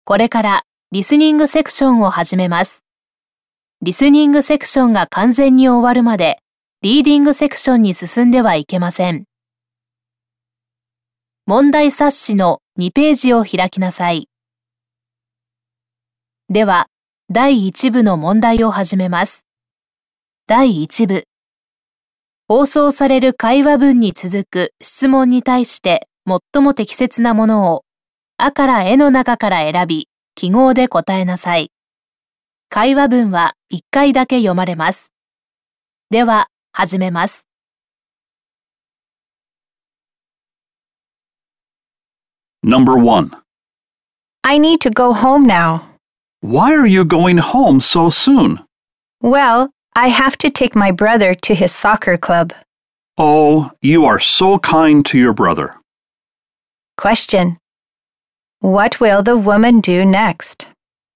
これからリスニングセクションを始めます。リスニングセクションが完全に終わるまで、リーディングセクションに進んではいけません。問題冊子の2ページを開きなさい。では、第1部の問題を始めます。第1部。放送される会話文に続く質問に対して最も適切なものを、あからえの中から選び、記号で答えなさい。会話文は1回だけ読まれます。では、始めます。 Number 1. I need to go home now. Why are you going home so soon? Well, I have to take my brother to his soccer club. Oh, you are so kind to your brother. Question. What will the woman do next?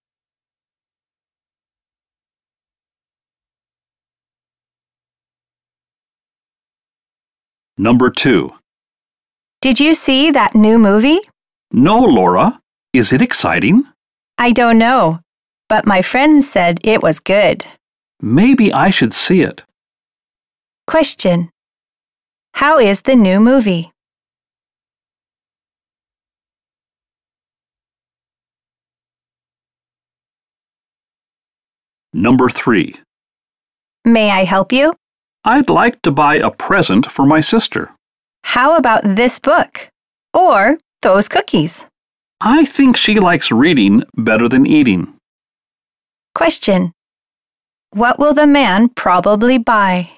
Number 2. Did you see that new movie? No, Laura. Is it exciting? I don't know, but my friend said it was good. Maybe I should see it. Question. How is the new movie? Number 3. May I help you? I'd like to buy a present for my sister. How about this book? Or those cookies? I think she likes reading better than eating. Question. What will the man probably buy?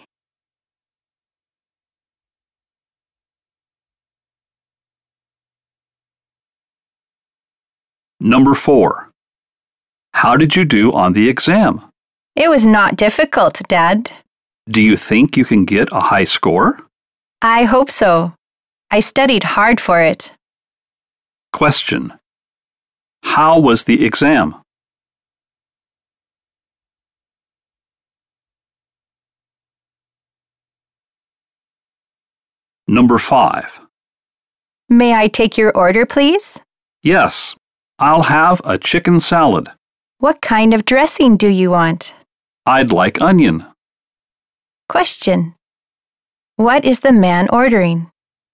Number 4. How did you do on the exam? It was not difficult, Dad. Do you think you can get a high score? I hope so. I studied hard for it. Question. How was the exam? Number 5. May I take your order, please? Yes, I'll have a chicken salad. What kind of dressing do you want? I'd like onion. Question. What is the man ordering?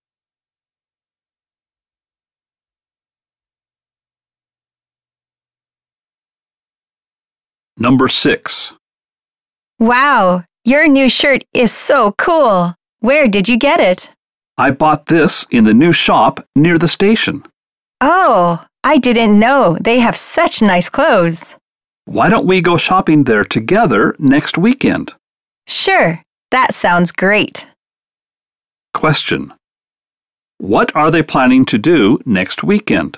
Number 6. Wow, your new shirt is so cool. Where did you get it? I bought this in the new shop near the station. Oh, I didn't know they have such nice clothes. Why don't we go shopping there together next weekend? Sure, that sounds great. Question. What are they planning to do next weekend?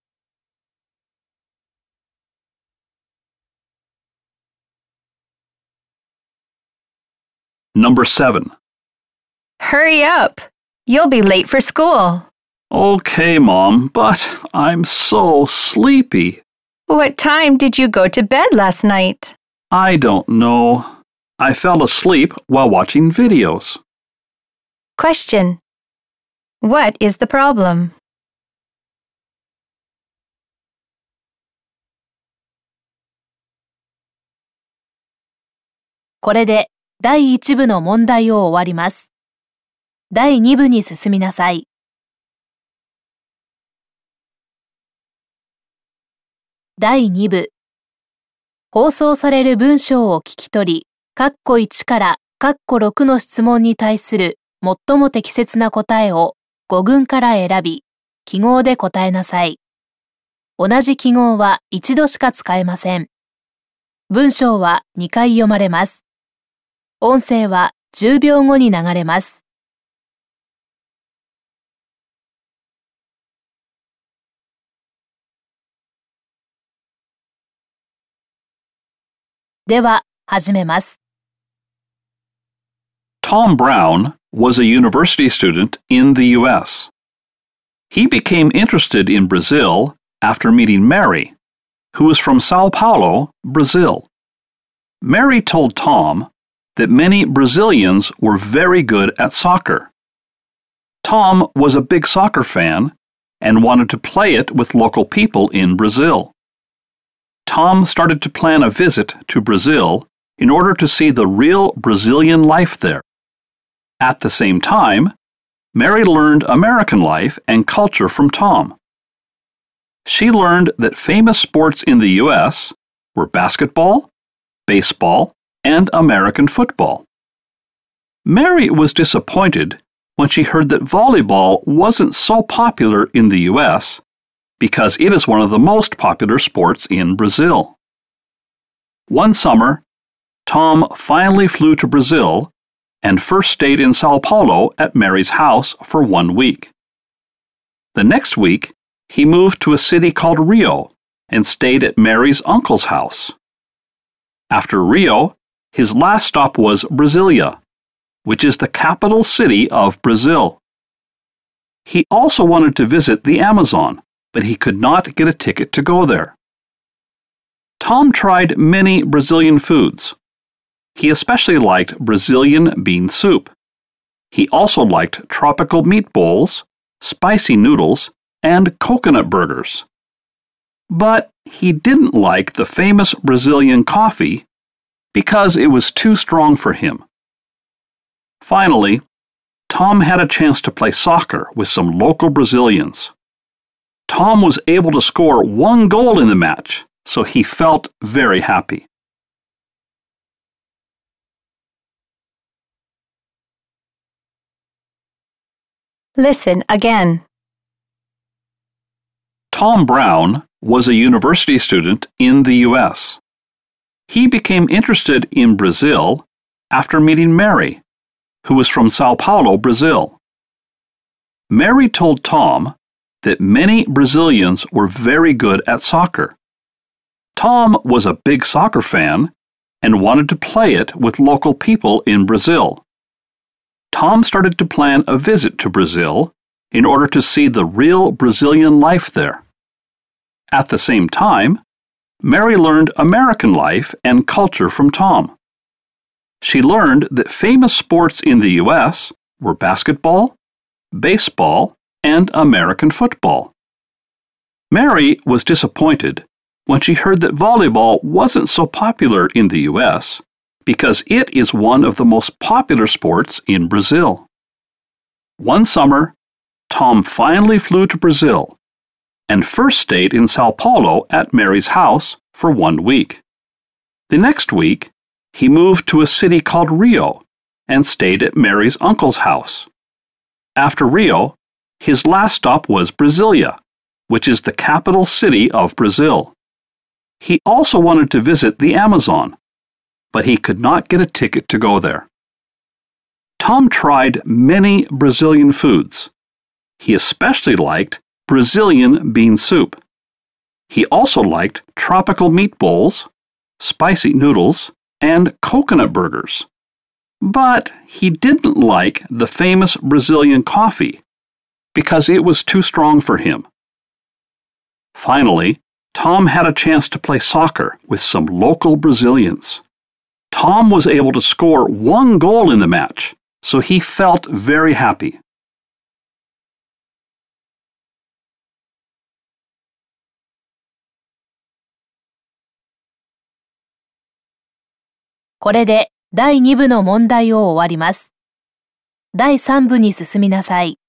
Number 7. Hurry up. You'll be late for school. Okay, Mom, but I'm so sleepy. What time did you go to bed last night? I don't know. I fell asleep while watching videos. Question. What is the problem? 「これで第1部の問題を終わります。第2部に進みなさい。第2部。放送される文章を聞き取り、括弧1から括弧6の質問に対する最も適切な答えを語群から選び、記号で答えなさい。同じ記号は一度しか使えません。文章は2回読まれます。音声は10秒後に流れます。では、始めます。 Tom Brown was a university student in the U.S. He became interested in Brazil after meeting Mary, who was from Sao Paulo, Brazil. Mary told Tom that many Brazilians were very good at soccer. Tom was a big soccer fan and wanted to play it with local people in Brazil. Tom started to plan a visit to Brazil in order to see the real Brazilian life there. At the same time, Mary learned American life and culture from Tom. She learned that famous sports in the U.S. were basketball, baseball, and American football. Mary was disappointed when she heard that volleyball wasn't so popular in the U.S. because it is one of the most popular sports in Brazil. One summer, Tom finally flew to Brazil and first stayed in Sao Paulo at Mary's house for 1 week. The next week, he moved to a city called Rio and stayed at Mary's uncle's house. After Rio, his last stop was Brasilia, which is the capital city of Brazil. He also wanted to visit the Amazon, but he could not get a ticket to go there. Tom tried many Brazilian foods. He especially liked Brazilian bean soup. He also liked tropical meat bowls, spicy noodles, and coconut burgers. But he didn't like the famous Brazilian coffee because it was too strong for him. Finally, Tom had a chance to play soccer with some local Brazilians. Tom was able to score 1 goal in the match, so he felt very happy. Listen again. Tom Brown was a university student in the U.S. He became interested in Brazil after meeting Mary, who was from Sao Paulo, Brazil. Mary told Tom that many Brazilians were very good at soccer. Tom was a big soccer fan and wanted to play it with local people in Brazil. Tom started to plan a visit to Brazil in order to see the real Brazilian life there. At the same time, Mary learned American life and culture from Tom. She learned that famous sports in the U.S. were basketball, baseball, and American football. Mary was disappointed when she heard that volleyball wasn't so popular in the U.S. because it is one of the most popular sports in Brazil. One summer, Tom finally flew to Brazil and first stayed in Sao Paulo at Mary's house for 1 week. The next week, he moved to a city called Rio and stayed at Mary's uncle's house. After Rio, his last stop was Brasilia, which is the capital city of Brazil. He also wanted to visit the Amazon, but he could not get a ticket to go there. Tom tried many Brazilian foods. He especially liked Brazilian bean soup. He also liked tropical meat bowls, spicy noodles, and coconut burgers. But he didn't like the famous Brazilian coffee because it was too strong for him. Finally, Tom had a chance to play soccer with some local Brazilians. Tom was able to score 1 goal in the match, so he felt very happy. これで第2部の問題を終わります。第3部に進みなさい。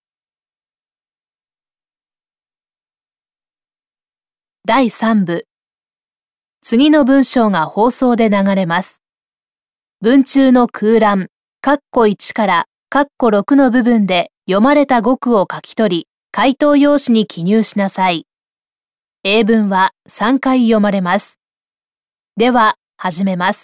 第3部。次の文章が放送で流れます。文中の空欄、括弧1から括弧6の部分で読まれた語句を書き取り、回答用紙に記入しなさい。英文は3回読まれます。では、始めます。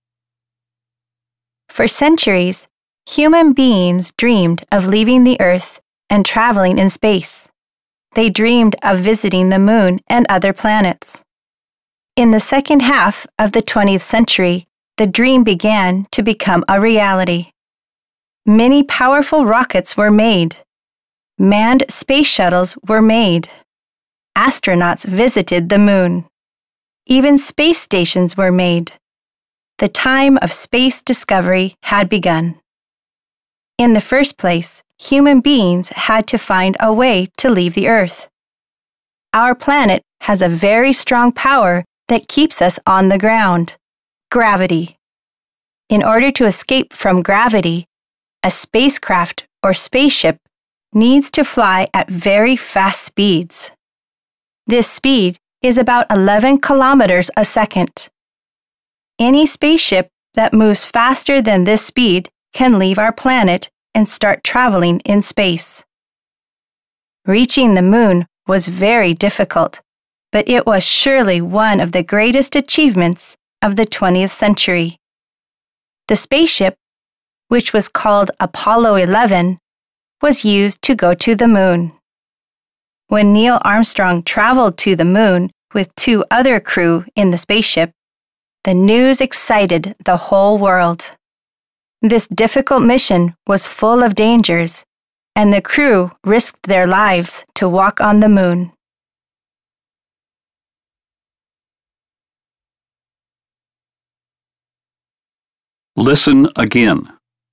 For centuries, human beings dreamed of leaving the Earth and traveling in space. They dreamed of visiting the moon and other planets. In the second half of the 20th century, the dream began to become a reality. Many powerful rockets were made. Manned space shuttles were made. Astronauts visited the moon. Even space stations were made. The time of space discovery had begun. In the first place, human beings had to find a way to leave the Earth. our planet has a very strong power that keeps us on the ground. Gravity. In order to escape from gravity, a spacecraft or spaceship needs to fly at very fast speeds. This speed is about 11 kilometers a second. Any spaceship that moves faster than this speed can leave our planet and start traveling in space. Reaching the moon was very difficult, but it was surely one of the greatest achievements of the 20th century. The spaceship, which was called Apollo 11, was used to go to the moon. When Neil Armstrong traveled to the moon with 2 other crew in the spaceship, the news excited the whole world. This difficult mission was full of dangers, and the crew risked their lives to walk on the moon. Listen again.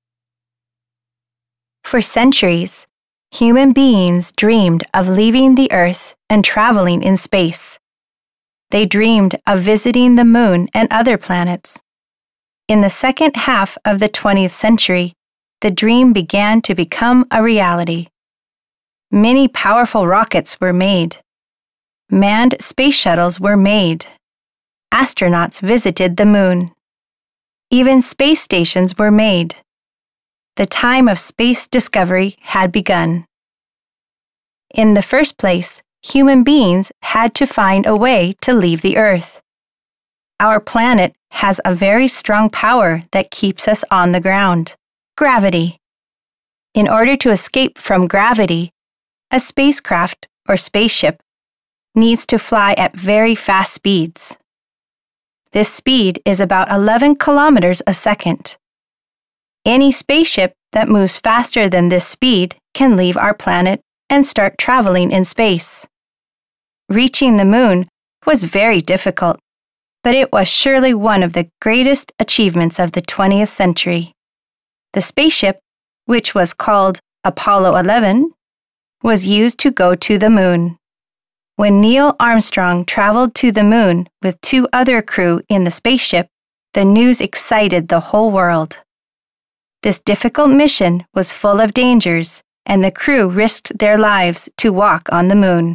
For centuries, human beings dreamed of leaving the Earth and traveling in space. They dreamed of visiting the moon and other planets. In the second half of the 20th century, the dream began to become a reality. Many powerful rockets were made. Manned space shuttles were made. Astronauts visited the moon. Even space stations were made. The time of space discovery had begun. In the first place, human beings had to find a way to leave the Earth. Our planet has a very strong power that keeps us on the ground. Gravity. In order to escape from gravity, a spacecraft or spaceship needs to fly at very fast speeds. This speed is about 11 kilometers a second. Any spaceship that moves faster than this speed can leave our planet and start traveling in space. Reaching the moon was very difficult, but it was surely one of the greatest achievements of the 20th century. The spaceship, which was called Apollo 11, was used to go to the moon. When Neil Armstrong traveled to the moon with 2 other crew in the spaceship, the news excited the whole world. This difficult mission was full of dangers, and the crew risked their lives to walk on the moon.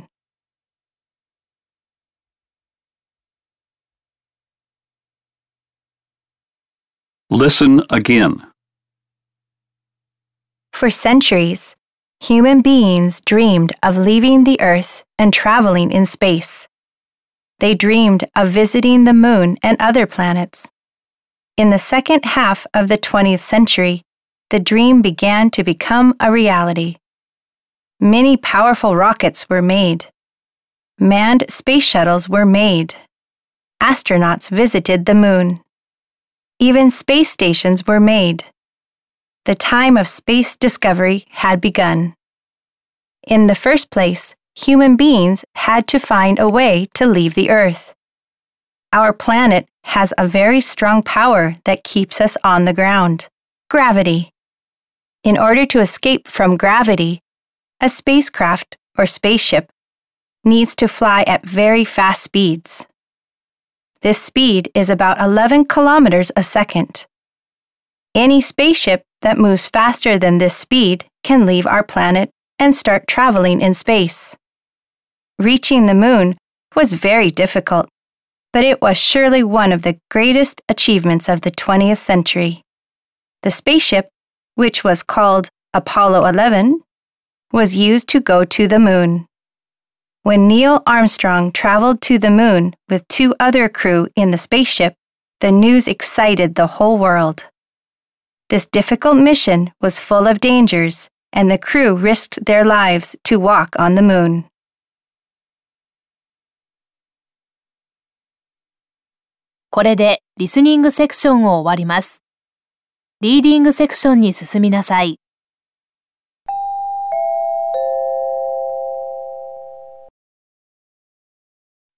Listen again. For centuries, human beings dreamed of leaving the Earth and traveling in space. They dreamed of visiting the moon and other planets. In the second half of the 20th century, the dream began to become a reality. Many powerful rockets were made. Manned space shuttles were made. Astronauts visited the moon. Even space stations were made. The time of space discovery had begun. In the first place, human beings had to find a way to leave the Earth. Our planet has a very strong power that keeps us on the ground. Gravity. In order to escape from gravity, a spacecraft or spaceship needs to fly at very fast speeds. This speed is about 11 kilometers a second. Any spaceship that moves faster than this speed can leave our planet and start traveling in space. Reaching the moon was very difficult, but it was surely one of the greatest achievements of the 20th century. The spaceship, which was called Apollo 11, was used to go to the moon. When Neil Armstrong traveled to the moon with 2 other crew in the spaceship, the news excited the whole world. This difficult mission was full of dangers, and the crew risked their lives to walk on the moon. これでリスニングセクションを終わります。リーディングセクションに進みなさい。